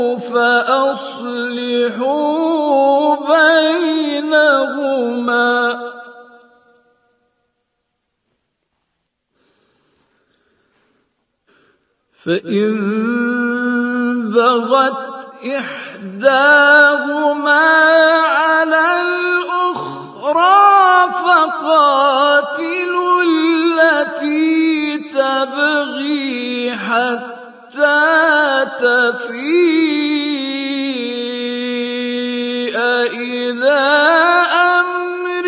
فأصلحوا بينهما فإن بغت إحداهما على الأخرى فقاتلوا التي تبغي حتى تفيء إلى أمر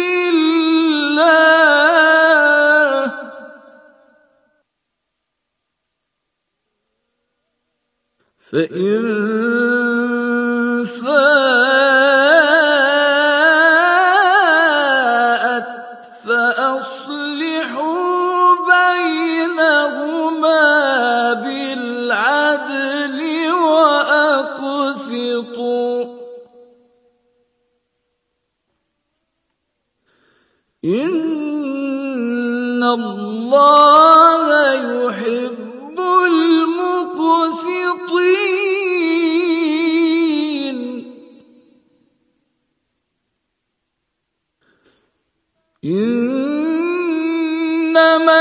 الله فإن فاءت فأصلحوا بينهما بالعدل وأقسطوا إن الله يحب المقسطين إنما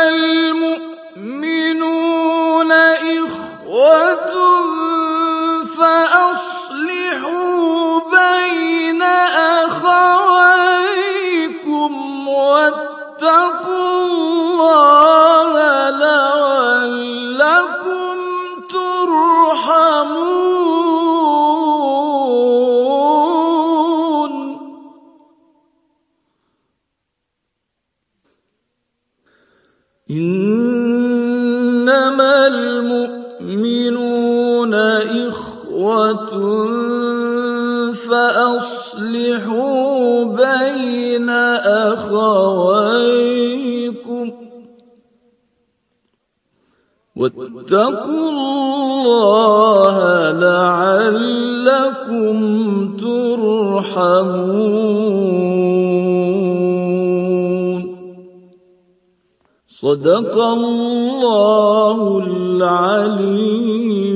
المؤمنون إخوة فأصلحوا بين أخويكم واتقوا الله لعلكم ترحمون إنما المؤمنون إخوة فأصلحوا بين أخويكم واتقوا الله لعلكم ترحمون صدق الله العلي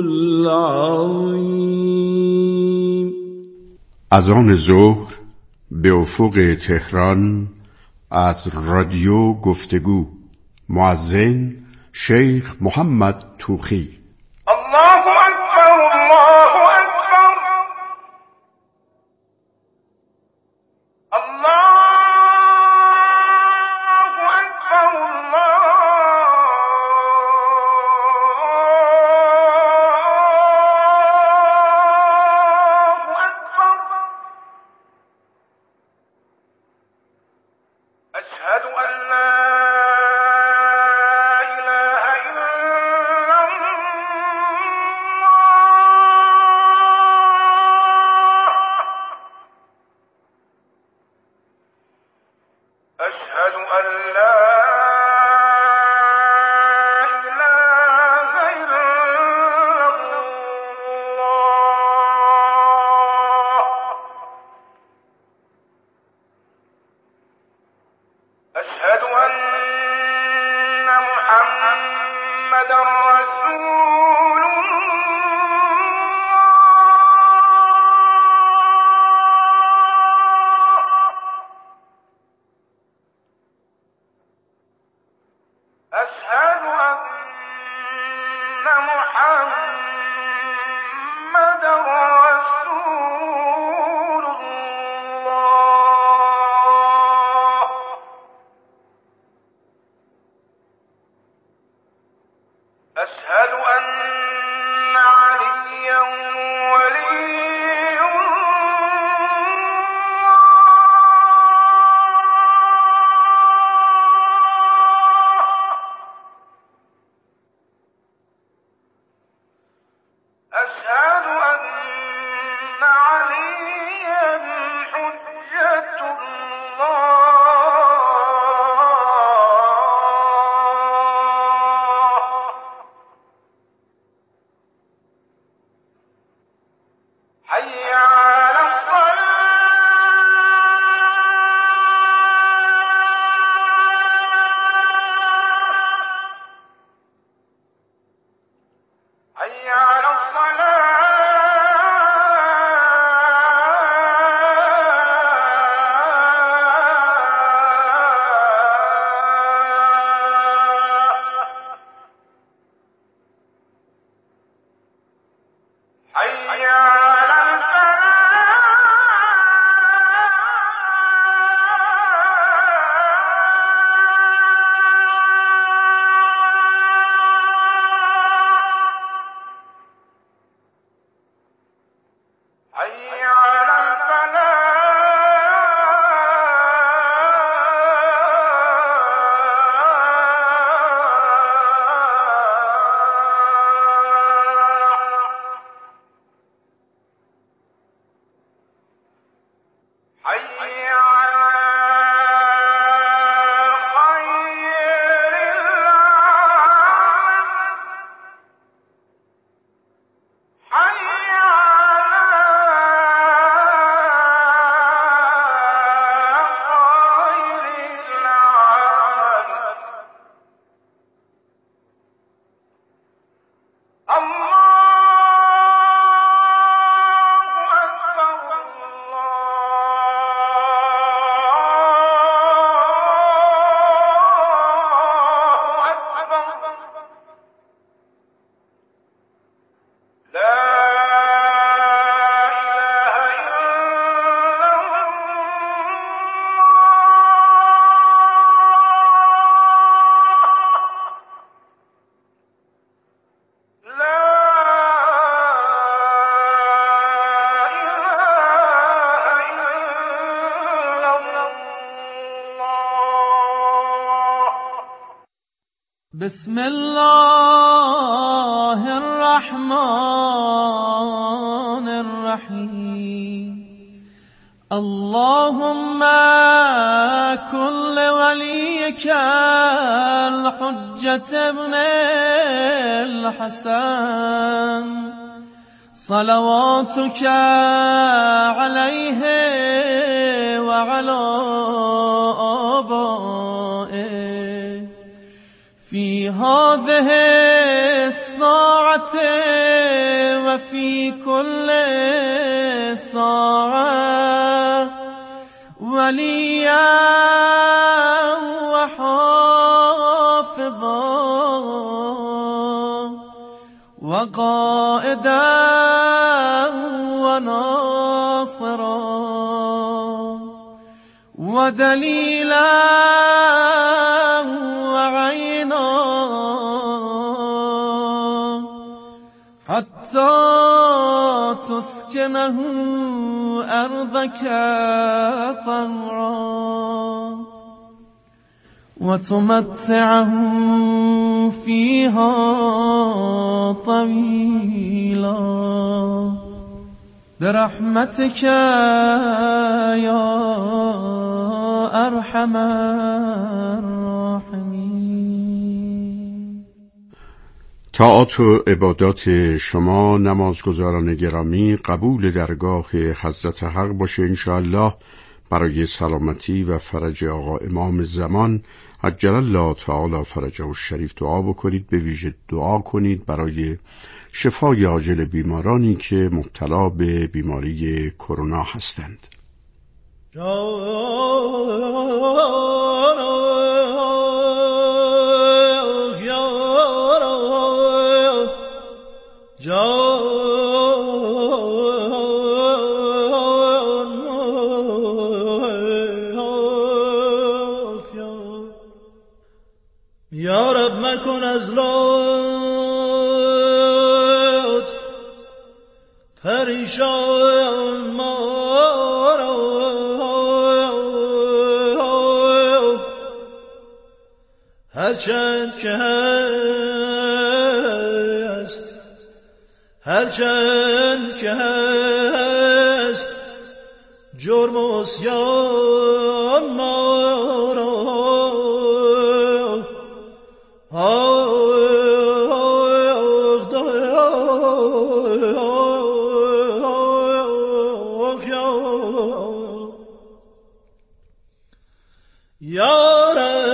العظيم. اذان ظهر به افق تهران از رادیو گفتگو. مؤذن شیخ محمد توخی. الله اکبر الله اکبر الله اکبر الله اکبر اشهد ان لا إله إلا الله بسم الله الرحمن الرحيم اللهم كن لوليك الحجة ابن الحسن صلواتك عليه وعلى آبائه في هذه الساعة وفي كل ساعة وليا وحافظا وقائدا وناصرا ودليلا وعينا حتى تسكنه أرضك طوعا وتمتعه فيها طويلا برحمتك يا أرحم الراحمين. طاعات و عبادات شما نمازگزاران گرامی قبول درگاه حضرت حق باشه انشاءالله. برای سلامتی و فرج آقا امام زمان عجل الله تعالی فرجه الشریف دعا بکنید. به ویژه دعا کنید برای شفای عاجل بیمارانی که مبتلا به بیماری کرونا هستند. یا رب مکن از لطف پریشان ما را هرچند که هست هرچند که هست جرم و عصیان ما را یا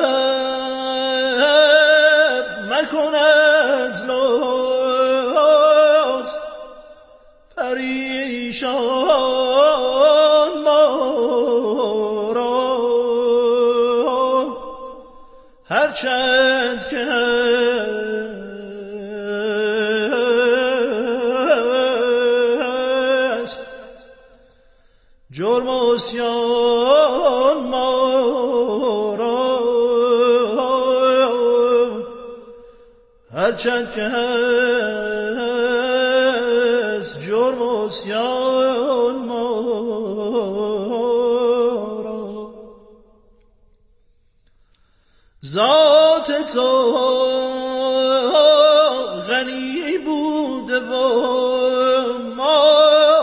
رب مکن از لطف پریشان ما را هرچند که جرم و عصیان ما را، هرچند که هست جرم و عصیان ما را. ذات تو غنی بوده و ما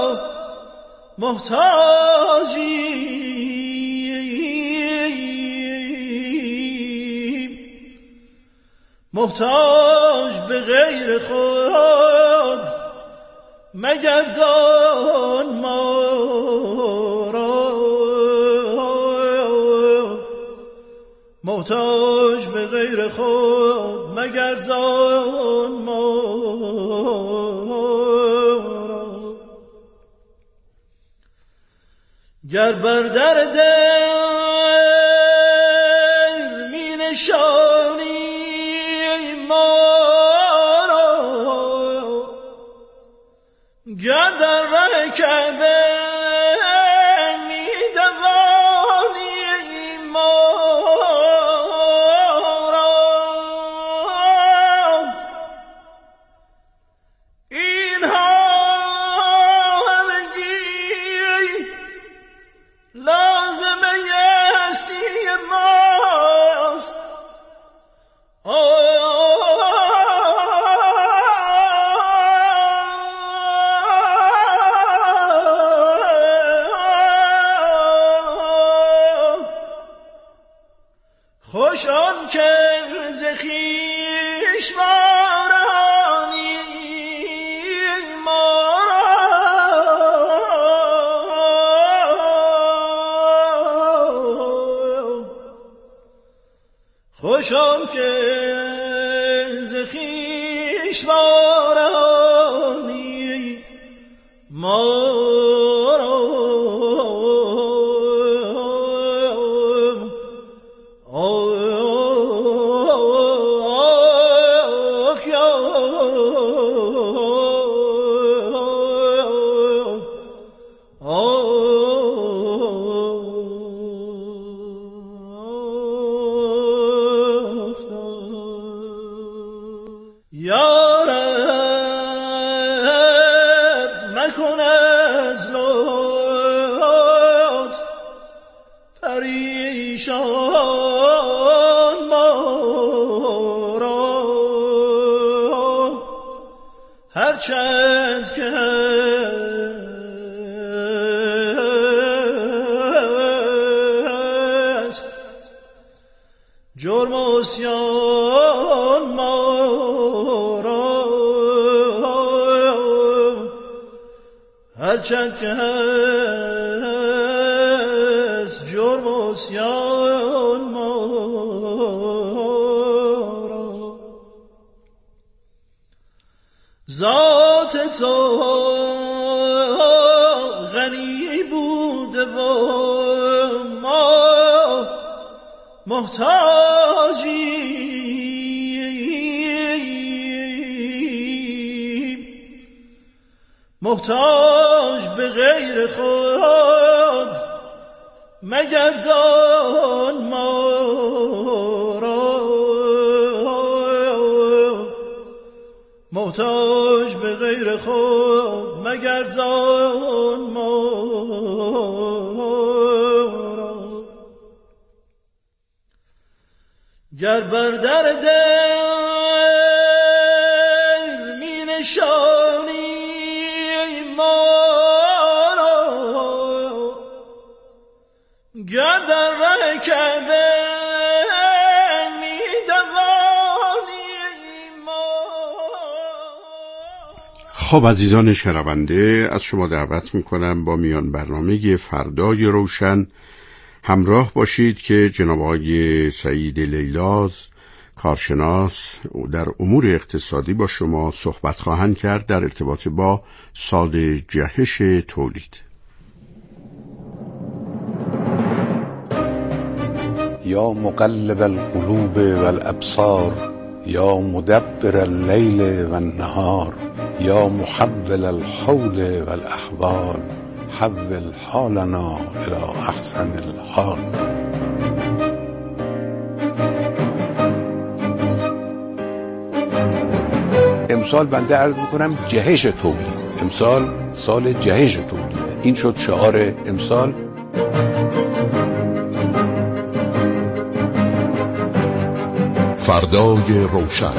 محتاجیم، محتاج به غیر خود مگردان ما را، محتاج به غیر خود مگردان ما را. گر بر در دیر می نشانی ما را، گر در ره کعبه می دوانی ما را، اینها لازمه هستی ماست. خوش آن که ز خویش وارانی ما را، خوش آن که ز خویش وارانی ما را. یا رب مکن از لطف پریشان ما را، هرچند که هست جرم و عصیان ما را، هرچند که هست جرم و عصیان ما را. ذات تو غنی بوده و ما محتاجیم، محتاج به غیر خود مگردان ما را، محتاج به غیر خود مگردان ما را. گر بر در دیر می نشانی ما را، گر در ره کعبه می دوانی ما. خب عزیزان شنونده، از شما دعوت میکنم با میان برنامه فردای روشن همراه باشید که جناب آقای سعید لیلاز کارشناس در امور اقتصادی با شما صحبت خواهند کرد در ارتباط با سال جهش تولید. یا مقلب القلوب والابصار، یا مدبر اللیل والنهار، یا محول الحول والاحوال، حول حالنا الی احسن الحال. امسال بنده عرض میکنم جهش تولید، امسال سال جهش تولید، این شد شعار امسال. فردای روشن،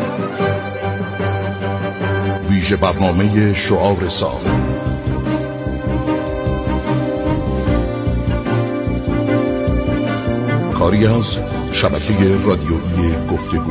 ویژه برنامه شعار سال. کاری از شبکه رادیویی گفتگو.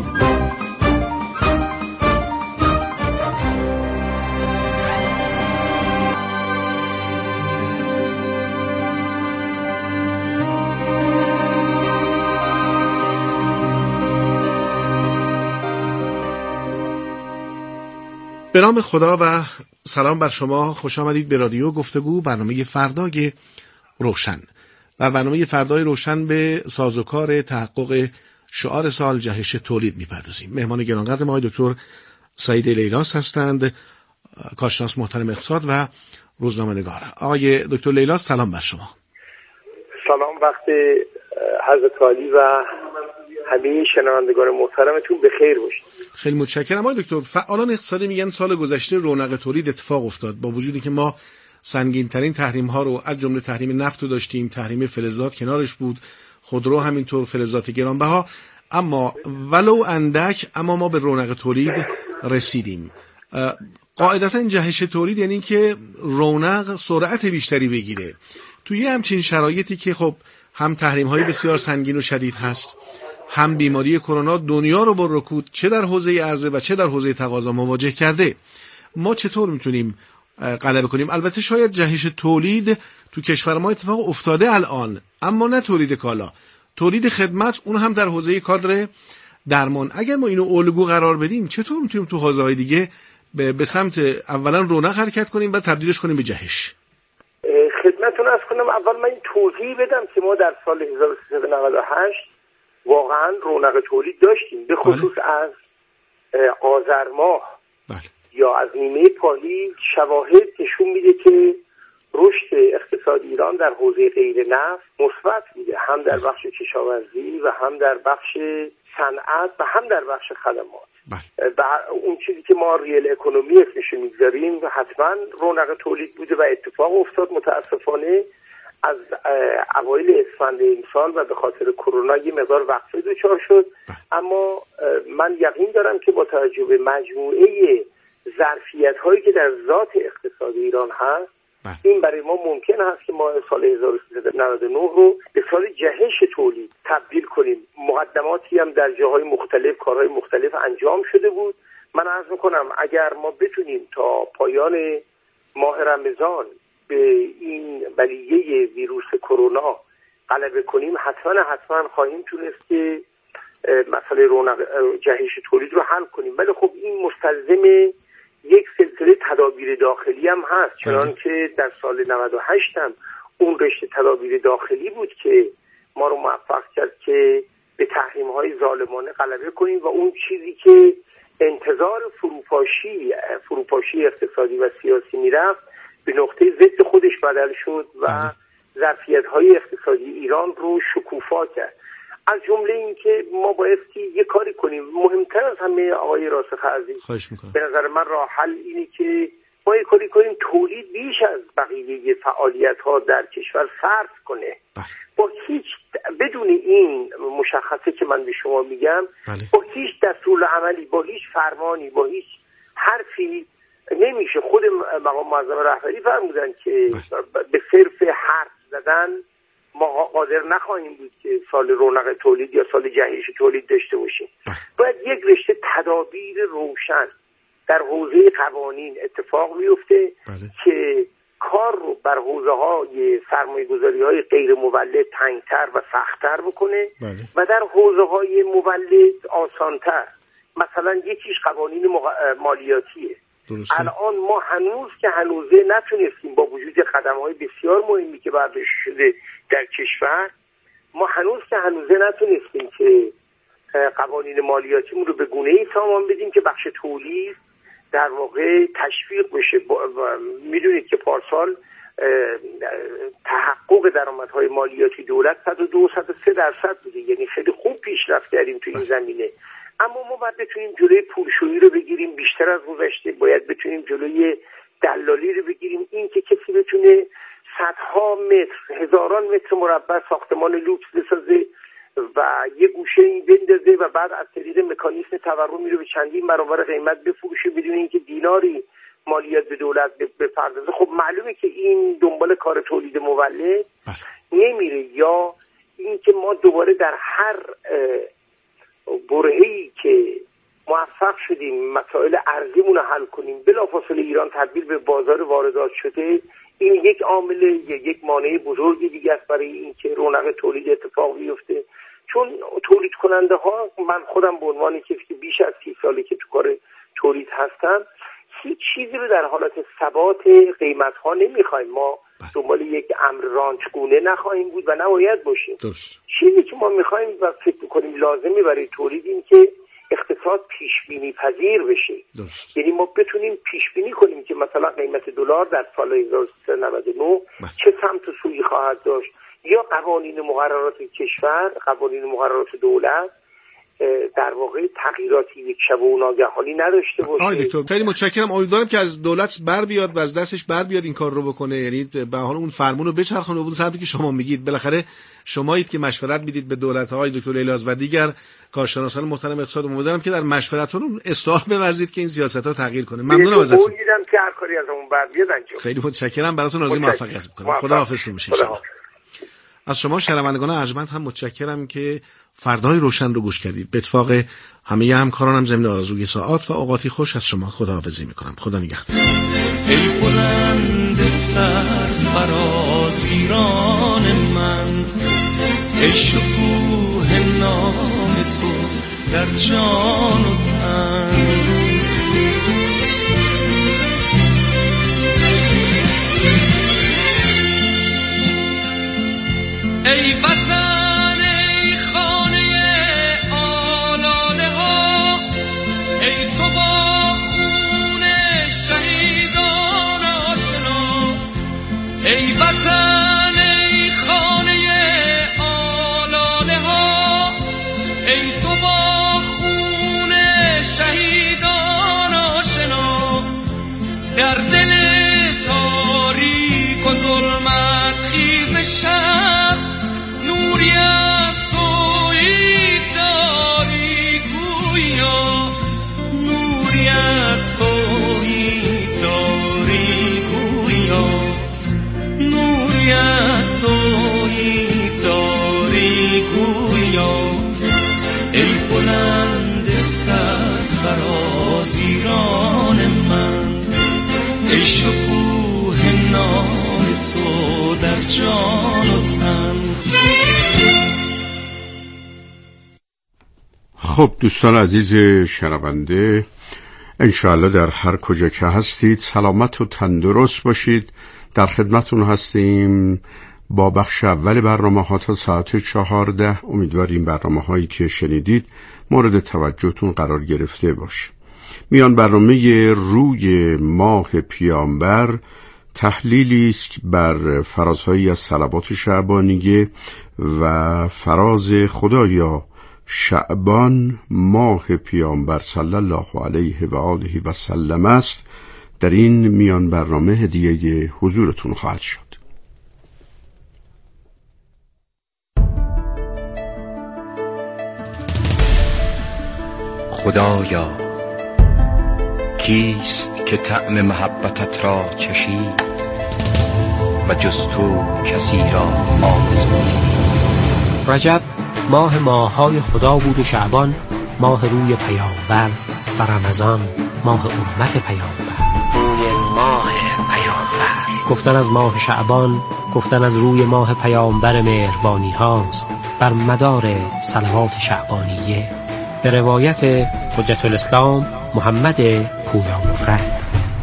به نام خدا و سلام بر شما. خوش آمدید به رادیو گفتگو، برنامه فردای روشن. در برنامه فردای روشن به سازوکار تحقق شعار سال جهش تولید میپردازیم. مهمان گرانقدر ما دکتر سعید لیلاس هستند، کارشناس محترم اقتصاد و روزنامه‌نگار. آقای دکتر لیلاس سلام بر شما. سلام، وقت حضرت عالی و همه شنوندگان محترمتون به خیر باشید. خیلی متشکرم. آقای دکتر، فعالان اقتصادی میگن سال گذشته رونق تولید اتفاق افتاد، با وجودی که ما سنگین ترین تحریم ها رو از جمله تحریم نفت رو داشتیم، تحریم فلزات کنارش بود، خودرو همینطور، فلزات گرانبها، اما ولو اندک اما ما به رونق تولید رسیدیم. قاعدتا جهش تولید یعنی که رونق سرعت بیشتری بگیره. توی همچین شرایطی که خب هم تحریم های بسیار سنگین و شدید هست، هم بیماری کرونا دنیا رو با رکود چه در حوزه عرضه و چه در حوزه تقاضا مواجه کرده، ما چطور میتونیم غلبه کنیم؟ البته شاید جهش تولید تو کشور ما اتفاق افتاده الان، اما نه تولید کالا، تولید خدمت، اون هم در حوزه کادر درمان. اگر ما اینو الگو قرار بدیم چطور میتونیم تو حوزه‌های دیگه به سمت اولا رونق حرکت کنیم و تبدیلش کنیم به جهش؟ خدمتتون عرض کنم، اول من این توضیح بدم که ما در سال 1398 واقعا رونق تولید داشتیم، به خصوص از آذر ماه یا از نیمه پاییز. شواهد نشون میده که رشد اقتصاد ایران در حوزه غیر نفت مثبت میده، هم در بخش کشاورزی و هم در بخش صنعت و هم در بخش خدمات. اون چیزی که ما ریل اکونومی اسمش میگذاریم حتما رونق تولید بوده و اتفاق افتاد. متاسفانه از اوایل اسفند امسال و به خاطر کرونا یه مقدار وقفه دچار شد، اما من یقین دارم که با توجه به مجموعه ظرفیت هایی که در ذات اقتصاد ایران هست، این برای ما ممکن هست که ما سال 1399 رو به سال جهش تولید تبدیل کنیم. مقدماتی هم در جاهای مختلف، کارهای مختلف انجام شده بود. من عرض میکنم اگر ما بتونیم تا پایان ماه رمضان به این بلیه ویروس کرونا غلبه کنیم، حتما خواهیم تونست که مسئله رونق جهش تولید رو حل کنیم. ولی خب این مستلزم یک سلسله تدابیر داخلی هم هست، چنان که در سال 98 هم اون رشته تدابیر داخلی بود که ما رو موفق کرد که به تحریم‌های ظالمانه غلبه کنیم و اون چیزی که انتظار فروپاشی اقتصادی و سیاسی میرفت به نقطه ضد خودش بدل شد و ظرفیت‌های اقتصادی ایران رو شکوفا کرد. از جمله این که ما بایستی یه کاری کنیم، مهمتر از همه آقای راسخ عزیز، به نظر من راه حل اینه که ما یه کاری کنیم تولید بیش از بقیه فعالیت‌ها در کشور صرف کنه. با هیچ بدون این مشخصه که من به شما میگم، با هیچ دستور عملی، با هیچ فرمانی، با هیچ حرفی نمیشه. خود مقام معظم رهبری فرمودن که به صرف حرف زدن ما قادر نخواهیم بود که سال رونق تولید یا سال جهش تولید داشته باشیم. باید یک رشته تدابیر روشن در حوزه قوانین اتفاق بیفته که کار رو بر حوزه‌های سرمایه‌گذاری‌های غیر مولد تنگ‌تر و سخت‌تر بکنه و در حوزه‌های مولد آسان‌تر. مثلا یکیش قوانین مالیاتیه. الان ما هنوزه نتونستیم با وجود قدم‌های بسیار مهمی که برداشته شده در کشور، ما هنوزه نتونستیم که قوانین مالیاتیمون رو به گونه‌ای سامان بدیم که بخش تولید در واقع تشویق بشه. میدونید که پارسال تحقق درآمدهای مالیاتی دولت 102-103% بوده، یعنی خیلی خوب پیشرفت کردیم تو این زمینه. اما ما باید بتونیم جلوی پولشویی رو بگیریم بیشتر از گذشته، باید بتونیم جلوی دلالی رو بگیریم. این که کسی بتونه صدها متر، هزاران متر مربع ساختمان لوکس بسازه و یه گوشه این بندازه و بعد از طریق مکانیزم تورمی رو به چندین برابر قیمت بفروشه بدون اینکه دیناری مالیات به دولت بپردازه، خب معلومه که این دنبال کار تولید مولد نمیره. یا اینکه ما دوباره در هر برهه‌ای که موفق شدیم مسائل ارزیمون رو حل کنیم، بلافاصله ایران تبدیل به بازار واردات شده، این یک عامل، یک مانع بزرگی دیگه است برای اینکه رونق تولید اتفاق بیفته. چون تولید کننده ها، من خودم به عنوان کسی که بیش از 30 ساله که تو کار تولید هستم، هیچ چیزی رو در حالت ثبات قیمت ها نمیخوایم. ما دنبال یک امر رانچگونه نخواهیم بود و نباید باشیم. چیزی که ما میخوایم و فکر میکنیم لازمه برای تولید این که اقتصاد پیش بینی پذیر بشه. یعنی ما بتونیم پیش بینی کنیم که مثلا قیمت دلار در سال 1399 چه سمت و سویی خواهد داشت، یا قوانین مقررات کشور، قوانین مقررات دولت در واقع تغییراتی یک شب و ناگهانی نداشته باشه. آقای دکتر خیلی متشکرم. امیدوارم که از دولت بر بیاد و از دستش بر بیاد این کار رو بکنه، یعنی به حال اون فرمون رو بچرخونه به اون سمتی که شما میگید. بالاخره شمایید که مشورت میدید به دولت های دکتر لیلاز و دیگر کارشناسان محترم اقتصاد. امیدوارم که در مشورتتون اصلاح بورزید که این سیاست‌ها تغییر کنه. ممنونم ازتون. دیدم که هر کاری از اون بر بیاد انجام. خیلی متشکرم. براتون آرزوی موفقیت می‌کنم. خداحافظ میشه. از شما شنوندگان ارجمند هم متشکرم که فردای روشن رو گوش کردید. به اتفاق همه همکارانم ضمن آرزوی ساعات و اوقاتی خوش از شما خداحافظی میکنم. خدا نگهدار. ای بلند سرفراز ایران من، ای شکوه نام تو در جان و تن، ای وطن ای خانه آلاله ها، ای تو با خون شهیدان آشنا، ای وطن ای خانه آلاله ها، ای تو با خون شهیدان آشنا، در دل تاریک و ظلمت خیز شب نوری از تویی داری گویا، نوری از تویی داری گویا، نوری از تویی داری گویا، ای بلند سرفراز ایران من، ای شکوه نام تو در جان و تن. خب دوستان عزیز شنونده، انشاءالله در هر کجا که هستید سلامت و تندرست باشید. در خدمتون هستیم با بخش اول برنامه ها تا ساعت 14. امیدواریم برنامه هایی که شنیدید مورد توجهتون قرار گرفته باشه. میان برنامه روی ماه پیامبر تحلیلی است بر فرازهایی از صلوات شعبانیه و فراز خدایا شعبان ماه پیامبر صلی الله علیه و آله و سلم است. در این میان برنامه هدیه حضورتون خواهد شد. خدایا کیست که طعم محبتت را چشید و جز تو کسی را آرزویی. رجب ماه ماه‌های خدا بود و شعبان ماه روی پیامبر و رمضان ماه امت پیامبر. روی ماه پیامبر گفتن از ماه شعبان گفتن از روی ماه پیامبر مهربانی هاست بر مدار صلوات شعبانیه. به روایت حجت الاسلام محمد پویا مفرد.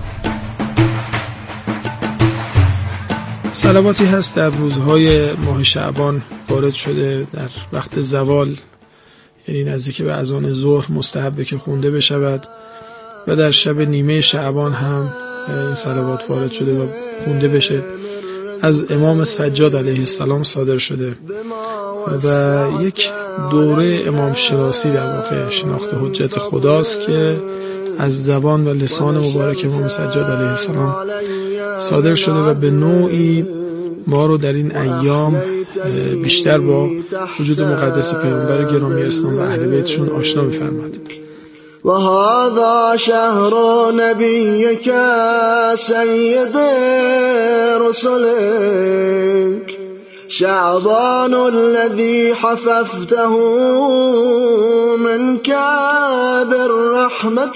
صلواتی هست در روزهای ماه شعبان وارد شده در وقت زوال، یعنی نزدیک به اذان ظهر مستحبه که خونده بشود و در شب نیمه شعبان هم این صلوات وارد شده و خونده بشه. از امام سجاد علیه السلام صادر شده و یک دوره امام شناسی در واقع شناخت حجت خداست که از زبان و لسان مبارک امام سجاد علیه السلام صادر شده و به نوعی ما رو در این ایام بیشتر با وجود مقدس پیامبر گرامی اسلام و اهل بیتشون آشنا می‌فرماد. و هذا شهر نبیک سید رسلک شعبان الذي حففته منك بالرحمة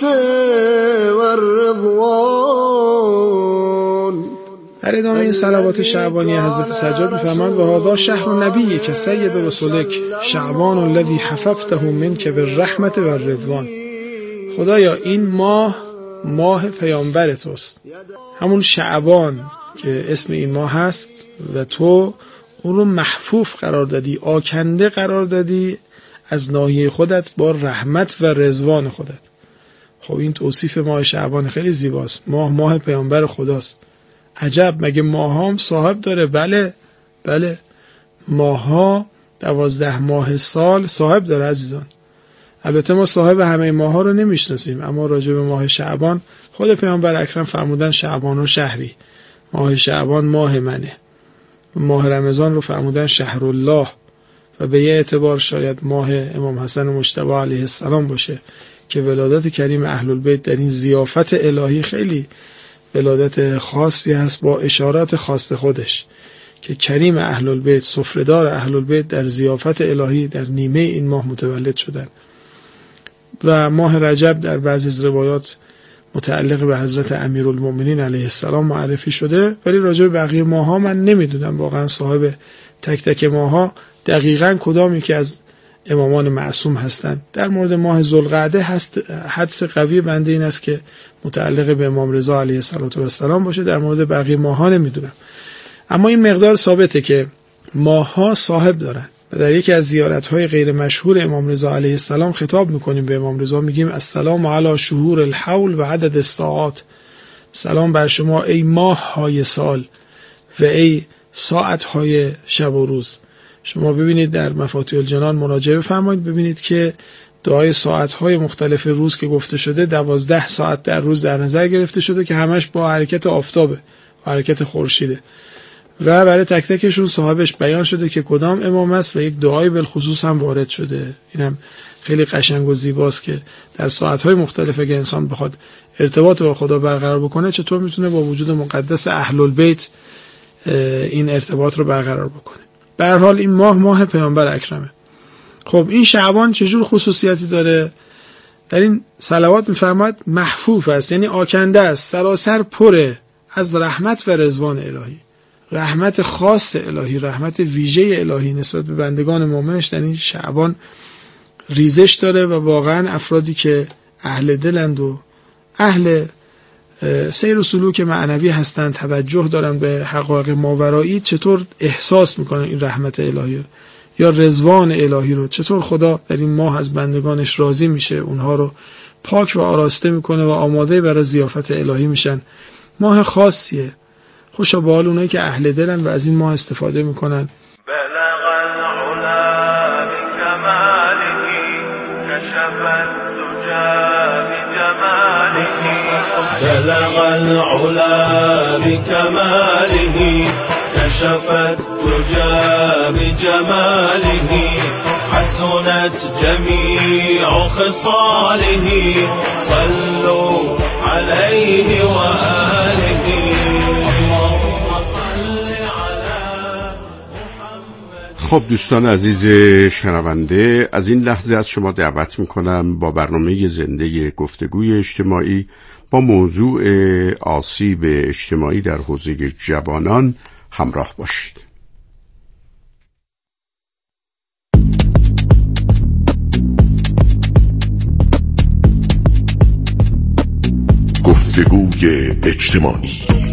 والرضوان. در ادامه این صلوات شعبانی حضرت سجاد می‌فرمایند و هذا شهر نبیک سید رسلک شعبان الذي حففته منك بالرحمة والرضوان. خدایا این ماه پیامبر توست، همون شعبان که اسم این ماه هست و تو اون رو محفوف قرار دادی، آکنده قرار دادی از ناحیه خودت با رحمت و رضوان خودت. خب این توصیف ماه شعبان خیلی زیباست. ماه پیامبر خداست. عجب، مگه ماه هم صاحب داره؟ بله ماه ها 12 ماه سال صاحب داره عزیزان. البته ما صاحب همه ماه ها رو نمیشناسیم، اما راجع به ماه شعبان خود پیامبر اکرم فرمودن شعبان و شهری، ماه شعبان ماه منه. ماه رمضان رو فرمودن شهر الله و به یه اعتبار شاید ماه امام حسن مجتبی علیه السلام باشه که ولادت کریم اهل البیت در این ضیافت الهی خیلی ولادت خاصی هست با اشارات خاص خودش که کریم اهل البیت، سفره‌دار اهل البیت در ضیافت الهی در نیمه این ماه متولد شدن. و ماه رجب در بعضی از روایات متعلق به حضرت امیرالمؤمنین علیه السلام معرفی شده، ولی راجع به بقیه ماها من نمیدونم واقعا صاحب تک تک ماها دقیقاً کدامی که از امامان معصوم هستند. در مورد ماه ذوالقعده حدس قوی بنده این است که متعلق به امام رضا علیه السلام باشه. در مورد بقیه ماها نمیدونم، اما این مقدار ثابته که ماها صاحب دارن. و در یکی از زیارت‌های غیر مشهور امام رضا علیه السلام خطاب می‌کنیم به امام رضا، میگیم السلام علی شهور الحول و عدد الساعات. سلام بر شما ای ماه‌های سال و ای ساعت‌های شب و روز. شما ببینید در مفاتیح الجنان مراجعه بفرمایید، ببینید که دعای ساعت‌های مختلف روز که گفته شده 12 ساعت در روز در نظر گرفته شده که همش با حرکت آفتابه، با حرکت خورشیده و برای تک تکشون صاحبش بیان شده که کدام امام است و یک دعای بالخصوص هم وارد شده. اینم خیلی قشنگ و زیباست که در ساعت‌های مختلف اگه انسان بخواد ارتباط با خدا برقرار بکنه چطور میتونه با وجود مقدس اهل البیت این ارتباط رو برقرار بکنه. به هر حال این ماه پیامبر اکرمه. خب این شعبان چجور خصوصیتی داره؟ در این صلوات میفرماد محفوف است، یعنی آکنده است، سراسر پره از رحمت و رضوان الهی. رحمت خاص الهی، رحمت ویژه الهی نسبت به بندگان مؤمنش در این شعبان ریزش داره و واقعا افرادی که اهل دلند و اهل سیر و سلوک معنوی هستند، توجه دارن به حقایق ماورایی، چطور احساس میکنن این رحمت الهی یا رضوان الهی رو، چطور خدا در این ماه از بندگانش راضی میشه، اونها رو پاک و آراسته میکنه و آماده برای ضیافت الهی میشن. ماه خاصیه. خوشا به حال اونایی که اهل دلن و از این ماه استفاده میکنن. بلغ العلا بكماله كشف الدجى بجماله حسنت جميع خصاله صلوا عليه وآله اللهم صل على محمد. خب دوستان عزیز شنونده، از این لحظه از شما دعوت میکنم با برنامه زنده گفتگوی اجتماعی با موضوع آسیب اجتماعی در حوزه جوانان همراه باشید. گفتگوی اجتماعی